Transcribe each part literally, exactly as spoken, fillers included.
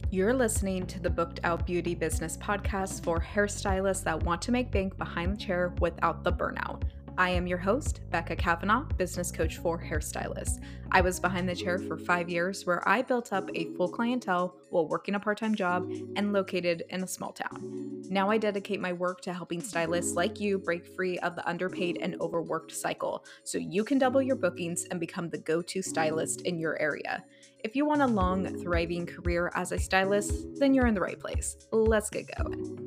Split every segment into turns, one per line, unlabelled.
You're listening to the Booked Out Beauty Business podcast for hairstylists that want to make bank behind the chair without the burnout. I am your host, Becca Kavanaugh, business coach for hairstylists. I was behind the chair for five years where I built up a full clientele while working a part-time job and located in a small town. Now I dedicate my work to helping stylists like you break free of the underpaid and overworked cycle so you can double your bookings and become the go-to stylist in your area. If you want a long, thriving career as a stylist, then you're in the right place. Let's get going.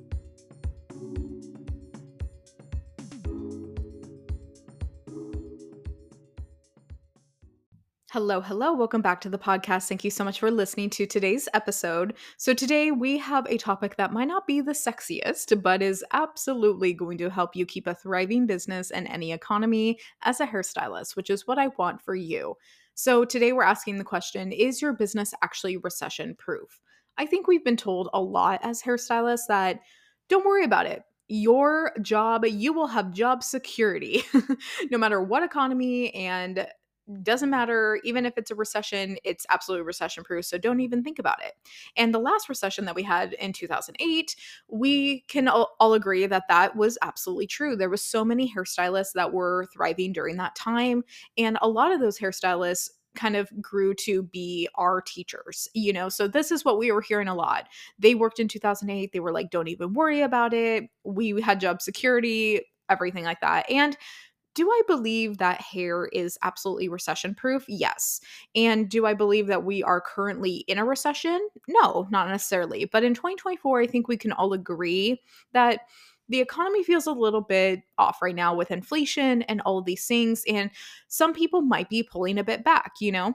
Hello, hello. Welcome back to the podcast. Thank you so much for listening to today's episode. So, today we have a topic that might not be the sexiest, but is absolutely going to help you keep a thriving business in any economy as a hairstylist, which is what I want for you. So, today we're asking the question, is your business actually recession proof? I think we've been told a lot as hairstylists that don't worry about it. Your job, you will have job security no matter what economy, and doesn't matter, even if it's a recession, it's absolutely recession proof. So don't even think about it. And the last recession that we had in two thousand eight, we can all, all agree that that was absolutely true. There was so many hairstylists that were thriving during that time. And a lot of those hairstylists kind of grew to be our teachers, you know? So this is what we were hearing a lot. They worked in two thousand eight. They were like, don't even worry about it. We had job security, everything like that. And do I believe that hair is absolutely recession proof? Yes. And do I believe that we are currently in a recession? No, not necessarily. But in twenty twenty-four, I think we can all agree that the economy feels a little bit off right now with inflation and all of these things. And some people might be pulling a bit back, you know?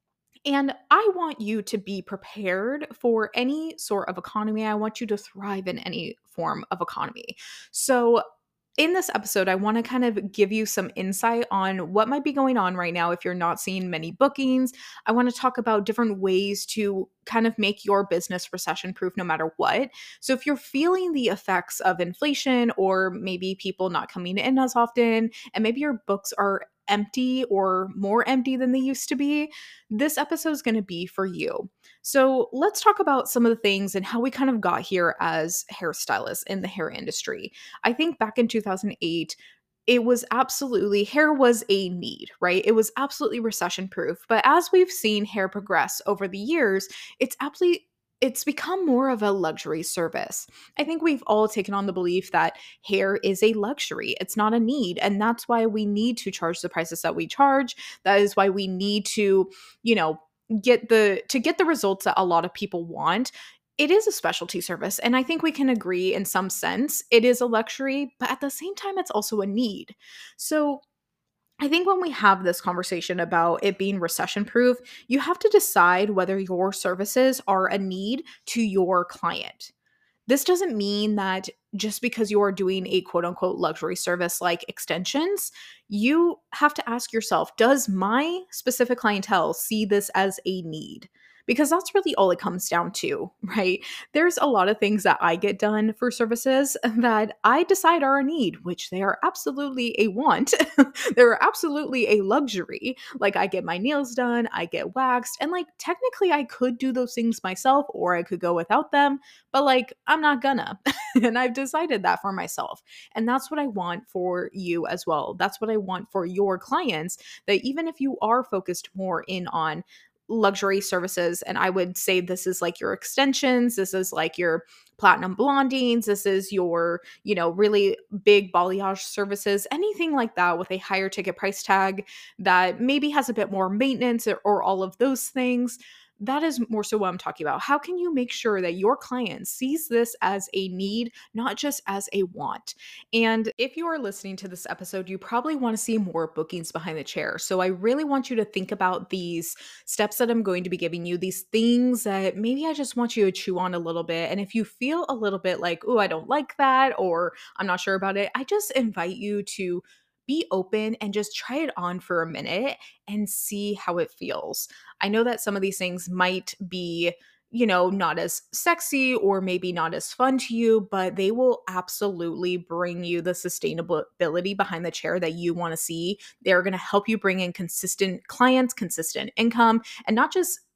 And I want you to be prepared for any sort of economy. I want you to thrive in any form of economy. So, in this episode, I want to kind of give you some insight on what might be going on right now if you're not seeing many bookings. I want to talk about different ways to kind of make your business recession proof no matter what. So if you're feeling the effects of inflation, or maybe people not coming in as often, and maybe your books are empty or more empty than they used to be, this episode is going to be for you. So let's talk about some of the things and how we kind of got here as hairstylists in the hair industry. I think back in two thousand eight, it was absolutely, hair was a need, right? It was absolutely recession proof. But as we've seen hair progress over the years, it's absolutely it's become more of a luxury service. I think we've all taken on the belief that hair is a luxury. It's not a need. And that's why we need to charge the prices that we charge. That is why we need to, you know, get the to get the results that a lot of people want. It is a specialty service, and I think we can agree in some sense it is a luxury, but at the same time it's also a need. So I think when we have this conversation about it being recession proof, you have to decide whether your services are a need to your client. This doesn't mean that just because you are doing a quote unquote luxury service like extensions, you have to ask yourself, does my specific clientele see this as a need? Because that's really all it comes down to, right? There's a lot of things that I get done for services that I decide are a need, which they are absolutely a want. They're absolutely a luxury. Like, I get my nails done, I get waxed, and like technically I could do those things myself or I could go without them, but like I'm not gonna. And I've decided that for myself. And that's what I want for you as well. That's what I want for your clients, that even if you are focused more in on luxury services, and I would say this is like your extensions, this is like your platinum blondings, this is your, you know, really big balayage services, anything like that with a higher ticket price tag that maybe has a bit more maintenance, or, or all of those things. That is more so what I'm talking about. How can you make sure that your client sees this as a need, not just as a want? And if you are listening to this episode, you probably want to see more bookings behind the chair. So I really want you to think about these steps that I'm going to be giving you, these things that maybe I just want you to chew on a little bit. And if you feel a little bit like, oh, I don't like that, or I'm not sure about it, I just invite you to be open and just try it on for a minute and see how it feels. I know that some of these things might be, you know, not as sexy or maybe not as fun to you, but they will absolutely bring you the sustainability behind the chair that you want to see. They're going to help you bring in consistent clients, consistent income, and not just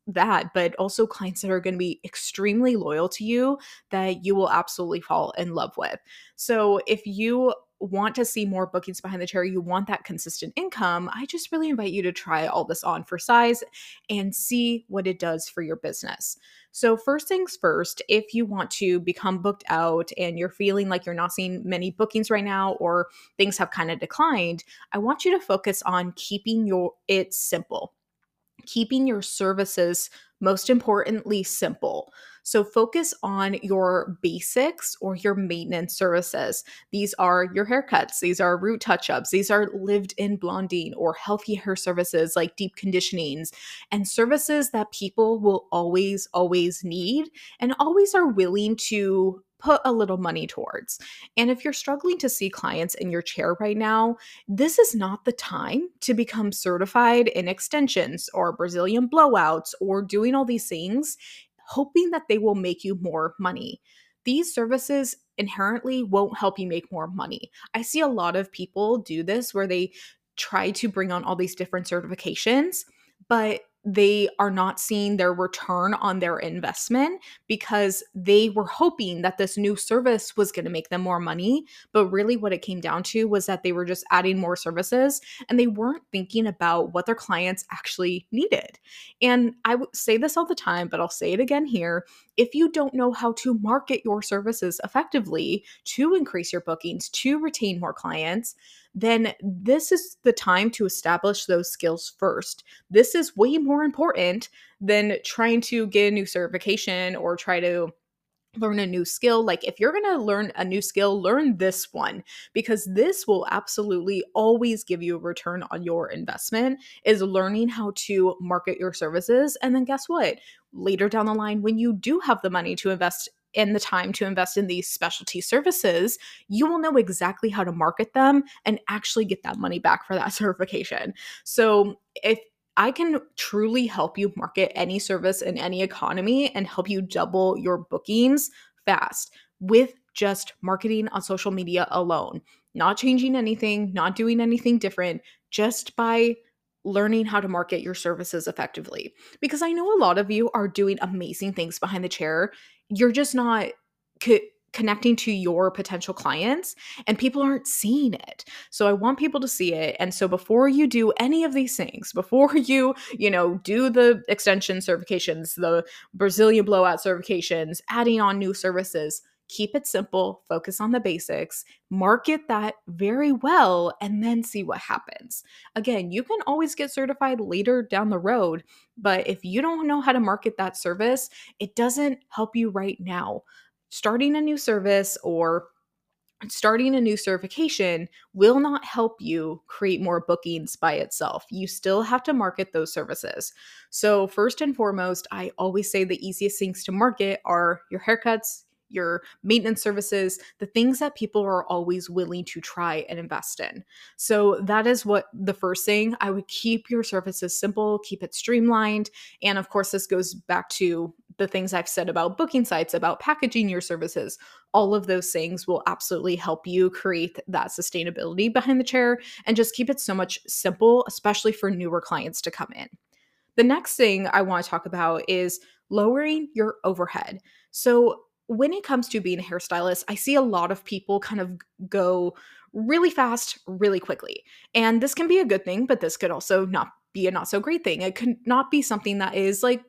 that, but also clients that are going to be extremely loyal to you that you will absolutely fall in love with. So if you want to see more bookings behind the chair, you want that consistent income, I just really invite you to try all this on for size and see what it does for your business. So, first things first, if you want to become booked out and you're feeling like you're not seeing many bookings right now or things have kind of declined, I want you to focus on keeping your it simple, keeping your services most importantly simple. So focus on your basics or your maintenance services. These are your haircuts, these are root touch-ups, these are lived-in blonding or healthy hair services like deep conditionings, and services that people will always always need and always are willing to put a little money towards. And if you're struggling to see clients in your chair right now, this is not the time to become certified in extensions or Brazilian blowouts or doing all these things, hoping that they will make you more money. These services inherently won't help you make more money. I see a lot of people do this where they try to bring on all these different certifications, but they are not seeing their return on their investment because they were hoping that this new service was going to make them more money. But really, what it came down to was that they were just adding more services and they weren't thinking about what their clients actually needed. And I would say this all the time, but I'll say it again here. If you don't know how to market your services effectively to increase your bookings, to retain more clients, then this is the time to establish those skills first. This is way more important than trying to get a new certification or try to learn a new skill. Like if you're going to learn a new skill, learn this one because this will absolutely always give you a return on your investment is learning how to market your services. And then guess what? Later down the line, when you do have the money to invest in the time to invest in these specialty services, you will know exactly how to market them and actually get that money back for that certification. So if I can truly help you market any service in any economy and help you double your bookings fast with just marketing on social media alone, not changing anything, not doing anything different, just by learning how to market your services effectively. Because I know a lot of you are doing amazing things behind the chair. You're just not co- connecting to your potential clients and people aren't seeing it. So I want people to see it. And so before you do any of these things, before you, you know, do the extension certifications, the Brazilian blowout certifications, adding on new services, keep it simple, focus on the basics, market that very well, and then see what happens. Again, you can always get certified later down the road, but if you don't know how to market that service, it doesn't help you right now. Starting a new service or starting a new certification will not help you create more bookings by itself. You still have to market those services. So, first and foremost, I always say the easiest things to market are your haircuts, your maintenance services, the things that people are always willing to try and invest in. So, that is what the first thing I would keep your services simple, keep it streamlined. And of course, this goes back to the things I've said about booking sites, about packaging your services. All of those things will absolutely help you create that sustainability behind the chair and just keep it so much simple, especially for newer clients to come in. The next thing I want to talk about is lowering your overhead. So, when it comes to being a hairstylist, I see a lot of people kind of go really fast, really quickly. And this can be a good thing, but this could also not be a not so great thing. It could not be something that is like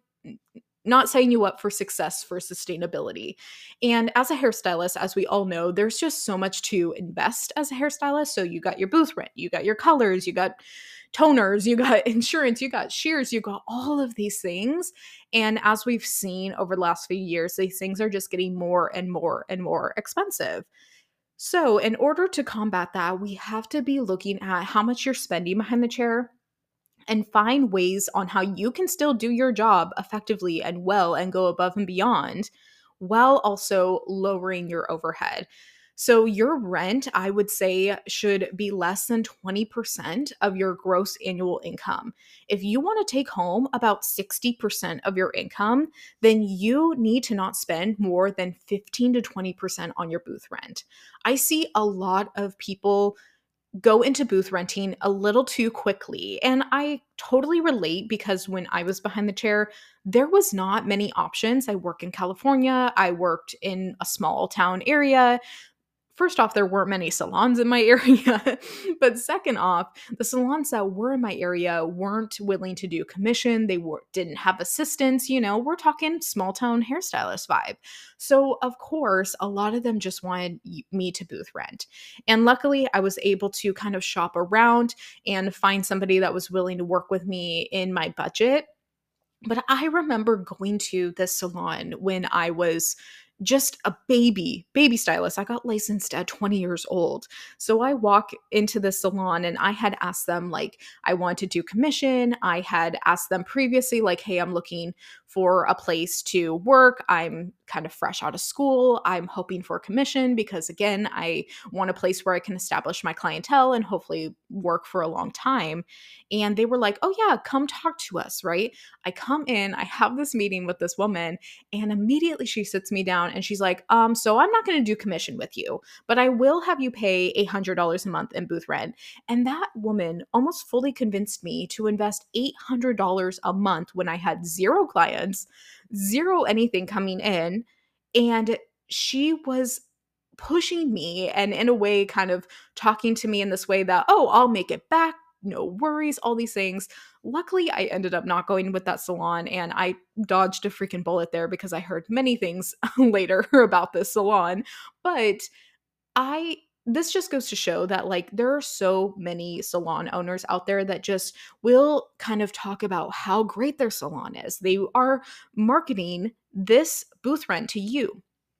not setting you up for success for sustainability. And as a hairstylist, as we all know, there's just so much to invest as a hairstylist. So you got your booth rent, you got your colors, you got toners, you got insurance, you got shears, you got all of these things. And as we've seen over the last few years, these things are just getting more and more and more expensive. So, in order to combat that, we have to be looking at how much you're spending behind the chair and find ways on how you can still do your job effectively and well and go above and beyond while also lowering your overhead. So, your rent, I would say, should be less than twenty percent of your gross annual income. If you want to take home about sixty percent of your income, then you need to not spend more than fifteen to twenty percent on your booth rent. I see a lot of people go into booth renting a little too quickly. And I totally relate because when I was behind the chair, there was not many options. I work in California. I worked in a small town area. First off, there weren't many salons in my area. But second off, the salons that were in my area weren't willing to do commission. They were, didn't have assistants. You know, we're talking small town hairstylist vibe. So, of course, a lot of them just wanted y- me to booth rent. And luckily, I was able to kind of shop around and find somebody that was willing to work with me in my budget. But I remember going to this salon when I was just a baby, baby stylist. I got licensed at twenty years old. So I walk into the salon and I had asked them, like, I want to do commission. I had asked them previously, like, hey, I'm looking for a place to work. I'm kind of fresh out of school. I'm hoping for commission because, again, I want a place where I can establish my clientele and hopefully work for a long time. And they were like, oh, yeah, come talk to us, right? I come in, I have this meeting with this woman, and immediately she sits me down and she's like, um, so I'm not going to do commission with you, but I will have you pay one hundred dollars a month in booth rent. And that woman almost fully convinced me to invest eight hundred dollars a month when I had zero clients, zero anything coming in. And she was pushing me and in a way kind of talking to me in this way that, oh, I'll make it back. No worries, all these things. Luckily, I ended up not going with that salon and I dodged a freaking bullet there because I heard many things later about this salon. But I this just goes to show that like there are so many salon owners out there that just will kind of talk about how great their salon is. They are marketing this booth rent to you.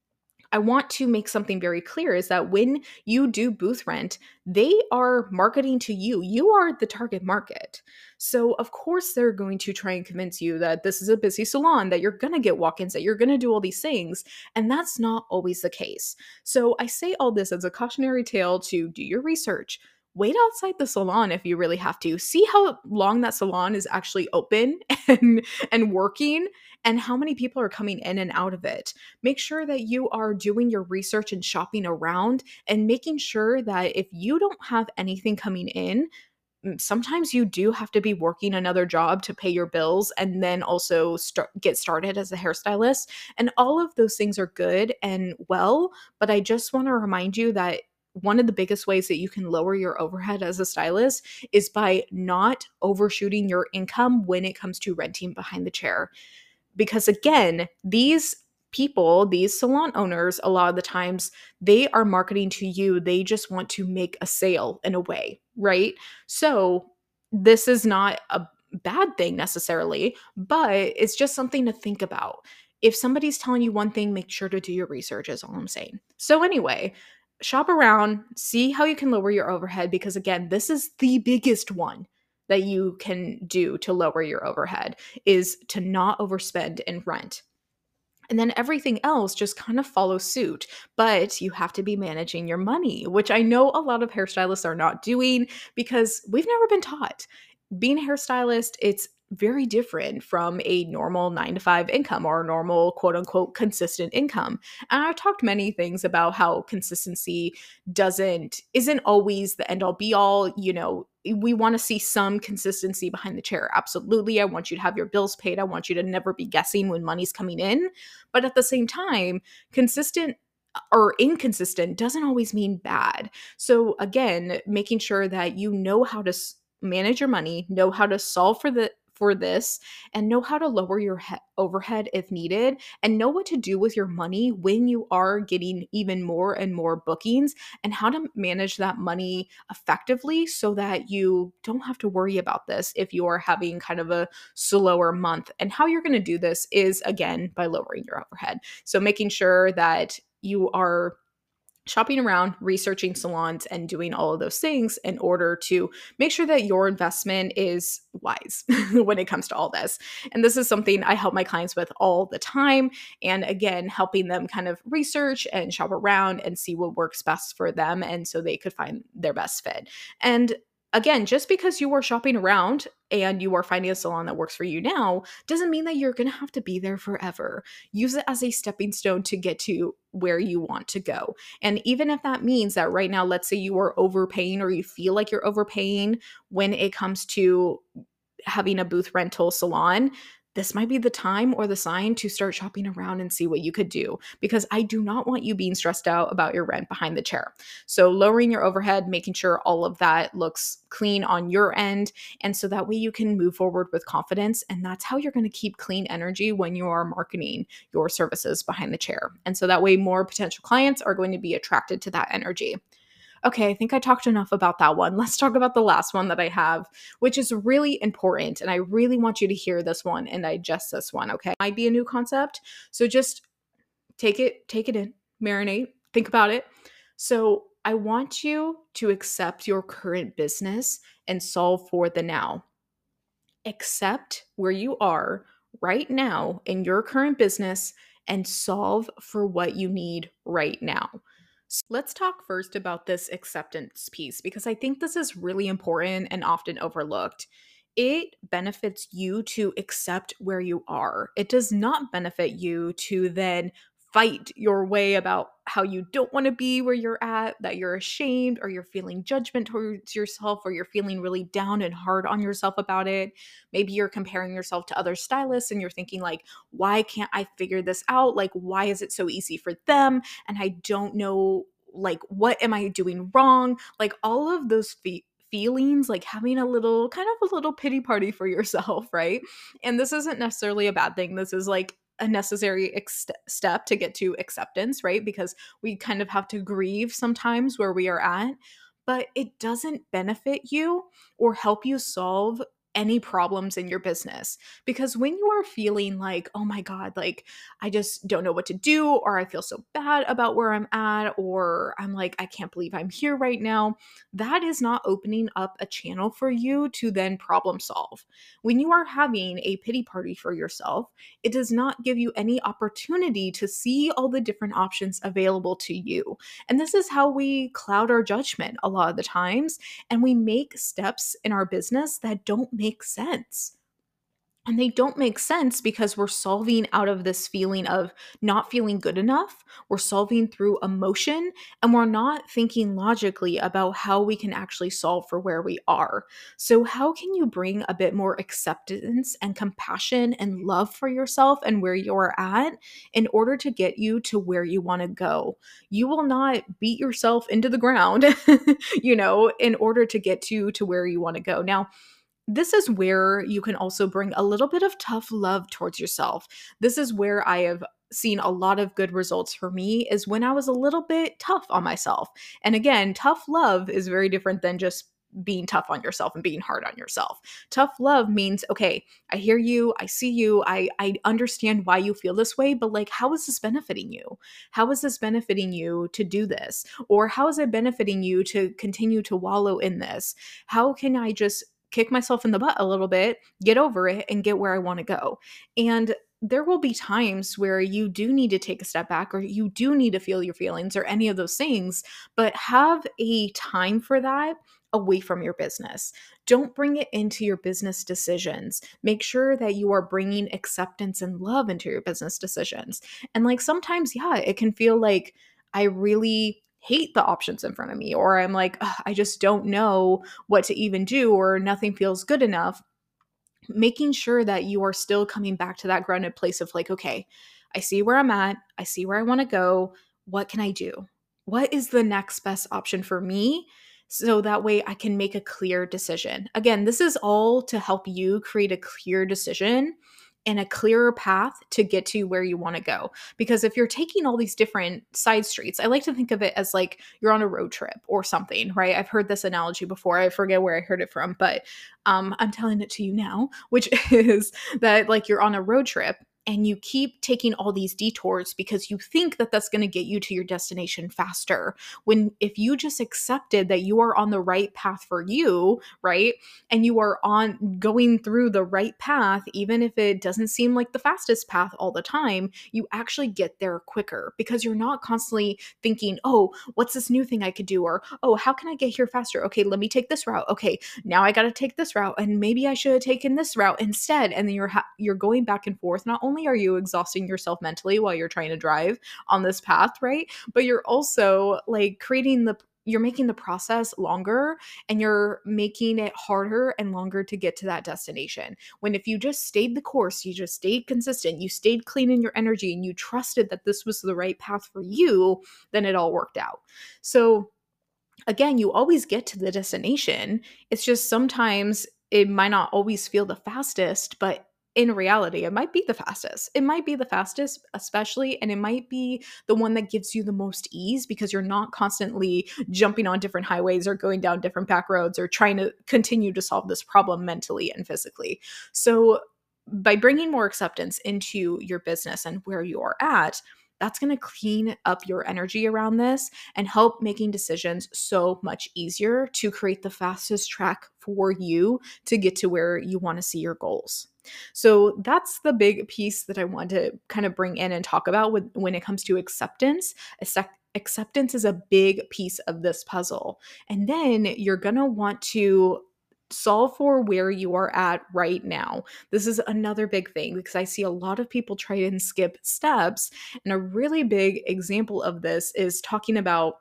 I want to make something very clear is that when you do booth rent, they are marketing to you. You are the target market. So, of course, they're going to try and convince you that this is a busy salon, that you're going to get walk ins, that you're going to do all these things. And that's not always the case. So, I say all this as a cautionary tale to do your research. Wait outside the salon if you really have to. See how long that salon is actually open and, and working, and how many people are coming in and out of it. Make sure that you are doing your research and shopping around and making sure that if you don't have anything coming in, mm, sometimes you do have to be working another job to pay your bills and then also start get started as a hairstylist. And all of those things are good and well, but I just want to remind you that one of the biggest ways that you can lower your overhead as a stylist is by not overshooting your income when it comes to renting behind the chair. Because again, these people, these salon owners, a lot of the times, they are marketing to you. They just want to make a sale in a way, right? So this is not a bad thing necessarily, but it's just something to think about. If somebody's telling you one thing, make sure to do your research, is all I'm saying. So anyway, shop around, see how you can lower your overhead, because again, this is the biggest one that you can do to lower your overhead is to not overspend in rent. And then everything else just kind of follows suit. But you have to be managing your money, which I know a lot of hairstylists are not doing because we've never been taught. Being a hairstylist, it's very different from a normal nine to five income or a normal quote unquote consistent income. And I've talked many things about how consistency doesn't isn't always the end all be all. You know, we want to see some consistency behind the chair. Absolutely. I want you to have your bills paid. I want you to never be guessing when money's coming in. But at the same time, consistent or inconsistent doesn't always mean bad. So again, making sure that you know how to s- manage your money, know how to solve for the for this, and know how to lower your he- overhead if needed, and know what to do with your money when you are getting even more and more bookings, and how to manage that money effectively so that you don't have to worry about this if you are having kind of a slower month. And how you're going to do this is, again, by lowering your overhead. So making sure that you are shopping around, researching salons, and doing all of those things in order to make sure that your investment is wise when it comes to all this. And this is something I help my clients with all the time. And again, helping them kind of research and shop around and see what works best for them. And so they could find their best fit. And again, just because you are shopping around and you are finding a salon that works for you now doesn't mean that you're going to have to be there forever. Use it as a stepping stone to get to where you want to go. And even if that means that right now, let's say you are overpaying or you feel like you're overpaying when it comes to having a booth rental salon, this might be the time or the sign to start shopping around and see what you could do, because I do not want you being stressed out about your rent behind the chair. So lowering your overhead, making sure all of that looks clean on your end. And so that way you can move forward with confidence. And that's how you're going to keep clean energy when you are marketing your services behind the chair. And so that way more potential clients are going to be attracted to that energy. Okay, I think I talked enough about that one. Let's talk about the last one that I have, which is really important. And I really want you to hear this one and digest this one, okay? Might be a new concept. So just take it, take it in, marinate, think about it. So I want you to accept your current business and solve for the now. Accept where you are right now in your current business and solve for what you need right now. Let's talk first about this acceptance piece, because I think this is really important and often overlooked. It benefits you to accept where you are. It does not benefit you to then fight your way about how you don't want to be where you're at, that you're ashamed or you're feeling judgment towards yourself, or you're feeling really down and hard on yourself about it. Maybe you're comparing yourself to other stylists and you're thinking like, why can't I figure this out? Like, why is it so easy for them? And I don't know, like, what am I doing wrong? Like all of those fe- feelings, like having a little kind of a little pity party for yourself, right? And this isn't necessarily a bad thing. This is like a necessary ex- step to get to acceptance, right? Because we kind of have to grieve sometimes where we are at, but it doesn't benefit you or help you solve any problems in your business. Because when you are feeling like, oh my God, like I just don't know what to do, or I feel so bad about where I'm at, or I'm like, I can't believe I'm here right now, that is not opening up a channel for you to then problem solve. When you are having a pity party for yourself, it does not give you any opportunity to see all the different options available to you. And this is how we cloud our judgment a lot of the times, and we make steps in our business that don't make sense. And they don't make sense because we're solving out of this feeling of not feeling good enough. We're solving through emotion, and we're not thinking logically about how we can actually solve for where we are. So, how can you bring a bit more acceptance and compassion and love for yourself and where you're at in order to get you to where you want to go? You will not beat yourself into the ground, you know, in order to get to to where you want to go. Now, this is where you can also bring a little bit of tough love towards yourself. This is where I have seen a lot of good results for me, is when I was a little bit tough on myself. And again, tough love is very different than just being tough on yourself and being hard on yourself. Tough love means, okay, I hear you, I see you, I I understand why you feel this way, but like, how is this benefiting you? How is this benefiting you to do this? Or how is it benefiting you to continue to wallow in this? How can I just kick myself in the butt a little bit, get over it, and get where I want to go? And there will be times where you do need to take a step back, or you do need to feel your feelings, or any of those things, but have a time for that away from your business. Don't bring it into your business decisions. Make sure that you are bringing acceptance and love into your business decisions. And like sometimes, yeah, it can feel like I really hate the options in front of me, or I'm like, I just don't know what to even do, or nothing feels good enough. Making sure that you are still coming back to that grounded place of like, okay, I see where I'm at. I see where I want to go. What can I do? What is the next best option for me? So that way I can make a clear decision. Again, this is all to help you create a clear decision and a clearer path to get to where you want to go. Because if you're taking all these different side streets, I like to think of it as like you're on a road trip or something, right? I've heard this analogy before. I forget where I heard it from, but um, I'm telling it to you now, which is that like you're on a road trip and you keep taking all these detours because you think that that's going to get you to your destination faster. When if you just accepted that you are on the right path for you, right? And you are on going through the right path, even if it doesn't seem like the fastest path all the time, you actually get there quicker because you're not constantly thinking, oh, what's this new thing I could do? Or, oh, how can I get here faster? Okay, let me take this route. Okay, now I got to take this route, and maybe I should have taken this route instead. And then you're ha- you're going back and forth. Not only are you exhausting yourself mentally while you're trying to drive on this path, right? But you're also like creating the you're making the process longer, and you're making it harder and longer to get to that destination. When if you just stayed the course, you just stayed consistent, you stayed clean in your energy, and you trusted that this was the right path for you, then it all worked out. So again, you always get to the destination. It's just sometimes it might not always feel the fastest, but in reality, it might be the fastest. It might be the fastest, especially, and it might be the one that gives you the most ease because you're not constantly jumping on different highways or going down different back roads or trying to continue to solve this problem mentally and physically. So, by bringing more acceptance into your business and where you are at, that's going to clean up your energy around this and help making decisions so much easier to create the fastest track for you to get to where you want to see your goals. So that's the big piece that I want to kind of bring in and talk about with, when it comes to acceptance. Accept- acceptance is a big piece of this puzzle. And then you're going to want to solve for where you are at right now. This is another big thing because I see a lot of people try and skip steps. And a really big example of this is talking about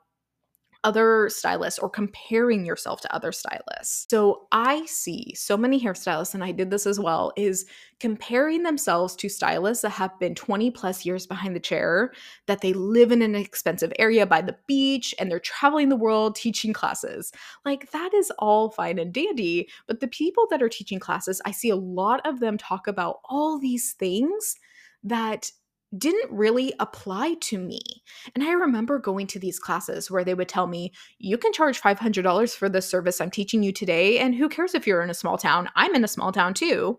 other stylists or comparing yourself to other stylists. So I see so many hairstylists, and I did this as well, is comparing themselves to stylists that have been twenty plus years behind the chair, that they live in an expensive area by the beach, and they're traveling the world teaching classes. Like, that is all fine and dandy, but the people that are teaching classes, I see a lot of them talk about all these things that didn't really apply to me. And I remember going to these classes where they would tell me, you can charge five hundred dollars for the service I'm teaching you today, and who cares if you're in a small town? I'm in a small town too.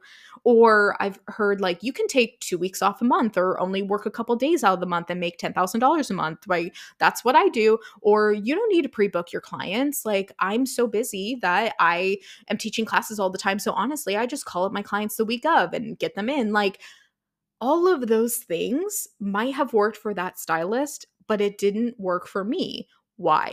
Or I've heard like, you can take two weeks off a month or only work a couple days out of the month and make ten thousand dollars a month. Like, that's what I do. Or you don't need to pre-book your clients. Like, I'm so busy that I am teaching classes all the time. So honestly, I just call up my clients the week of and get them in. Like, all of those things might have worked for that stylist, but it didn't work for me. Why?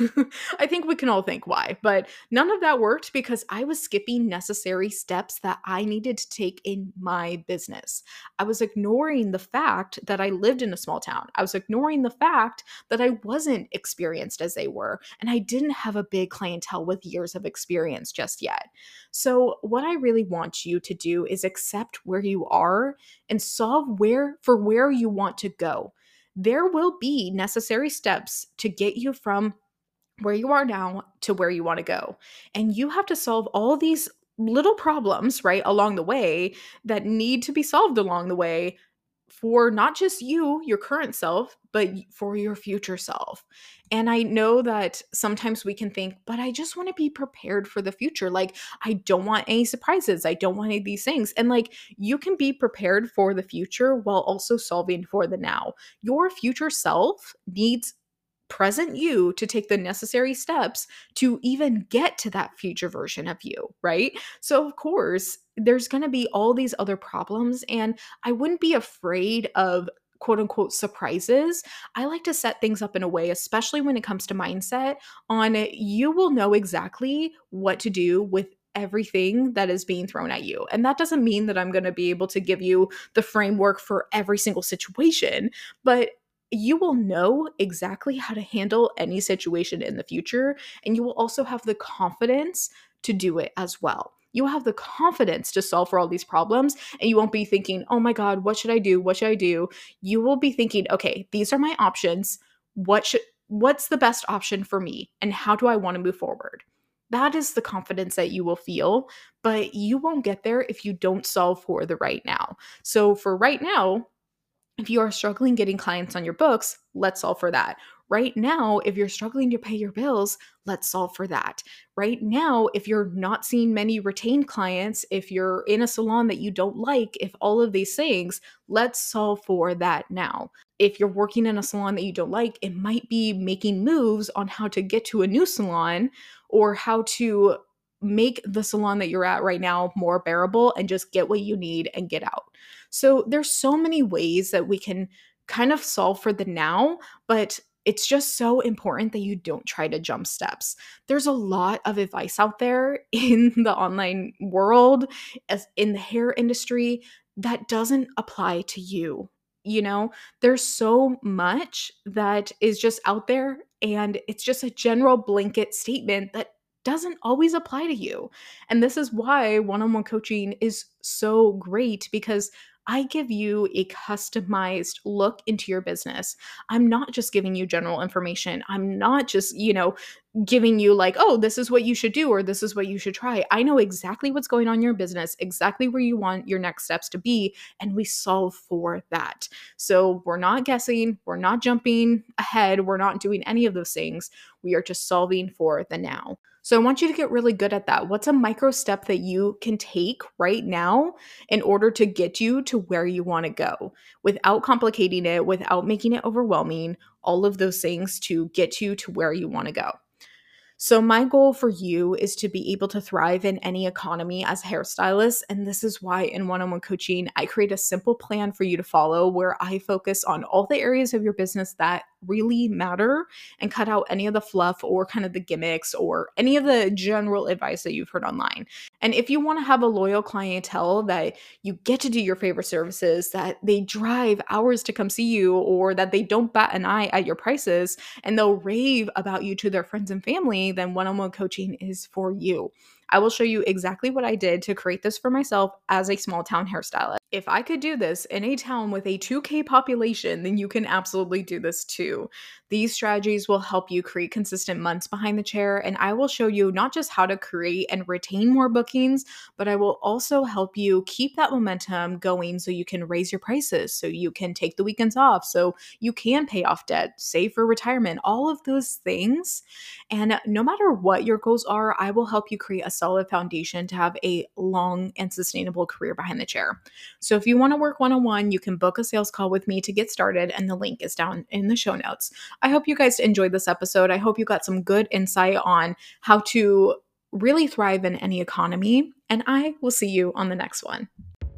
I think we can all think why, but none of that worked because I was skipping necessary steps that I needed to take in my business. I was ignoring the fact that I lived in a small town. I was ignoring the fact that I wasn't experienced as they were, and I didn't have a big clientele with years of experience just yet. So, what I really want you to do is accept where you are and solve where for where you want to go. There will be necessary steps to get you from where you are now to where you want to go. And you have to solve all these little problems, right, along the way that need to be solved along the way for not just you, your current self, but for your future self. And I know that sometimes we can think, but I just want to be prepared for the future. Like, I don't want any surprises. I don't want any of these things. And like, you can be prepared for the future while also solving for the now. Your future self needs present you to take the necessary steps to even get to that future version of you, right? So, of course, there's going to be all these other problems, and I wouldn't be afraid of quote unquote surprises. I like to set things up in a way, especially when it comes to mindset, on you will know exactly what to do with everything that is being thrown at you. And that doesn't mean that I'm going to be able to give you the framework for every single situation, but you will know exactly how to handle any situation in the future, and you will also have the confidence to do it as well. You will have the confidence to solve for all these problems, and you won't be thinking, oh my God, what should I do? What should I do? You will be thinking, okay, these are my options. What should what's the best option for me? And how do I want to move forward? That is the confidence that you will feel, but you won't get there if you don't solve for the right now. So for right now, if you are struggling getting clients on your books, let's solve for that. Right now, if you're struggling to pay your bills, let's solve for that. Right now, if you're not seeing many retained clients, if you're in a salon that you don't like, if all of these things, let's solve for that now. If you're working in a salon that you don't like, it might be making moves on how to get to a new salon or how to make the salon that you're at right now more bearable and just get what you need and get out. So there's so many ways that we can kind of solve for the now, but it's just so important that you don't try to jump steps. There's a lot of advice out there in the online world, as in the hair industry, that doesn't apply to you. You know, there's so much that is just out there, and it's just a general blanket statement that doesn't always apply to you. And this is why one on one coaching is so great because I give you a customized look into your business. I'm not just giving you general information. I'm not just, you know, giving you like, oh, this is what you should do or this is what you should try. I know exactly what's going on in your business, exactly where you want your next steps to be, and we solve for that. So we're not guessing, we're not jumping ahead, we're not doing any of those things. We are just solving for the now. So I want you to get really good at that. What's a micro step that you can take right now in order to get you to where you want to go without complicating it, without making it overwhelming, all of those things to get you to where you want to go? So, my goal for you is to be able to thrive in any economy as a hairstylist. And this is why in one on one coaching, I create a simple plan for you to follow where I focus on all the areas of your business that really matter and cut out any of the fluff or kind of the gimmicks or any of the general advice that you've heard online. And if you want to have a loyal clientele that you get to do your favorite services, that they drive hours to come see you, or that they don't bat an eye at your prices, and they'll rave about you to their friends and family, then one-on-one coaching is for you. I will show you exactly what I did to create this for myself as a small town hairstylist. If I could do this in a town with a two K population, then you can absolutely do this too. These strategies will help you create consistent months behind the chair, and I will show you not just how to create and retain more bookings, but I will also help you keep that momentum going so you can raise your prices, so you can take the weekends off, so you can pay off debt, save for retirement, all of those things. And no matter what your goals are, I will help you create a solid foundation to have a long and sustainable career behind the chair. So if you want to work one-on-one, you can book a sales call with me to get started, and the link is down in the show notes. I hope you guys enjoyed this episode. I hope you got some good insight on how to really thrive in any economy, and I will see you on the next one.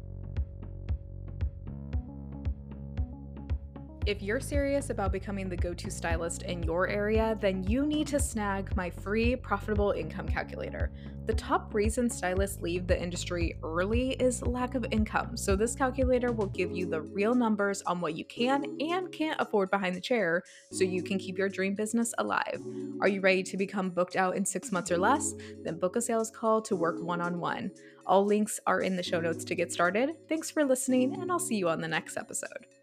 If you're serious about becoming the go-to stylist in your area, then you need to snag my free profitable income calculator. The top reason stylists leave the industry early is lack of income. So this calculator will give you the real numbers on what you can and can't afford behind the chair so you can keep your dream business alive. Are you ready to become booked out in six months or less? Then book a sales call to work one-on-one. All links are in the show notes to get started. Thanks for listening, and I'll see you on the next episode.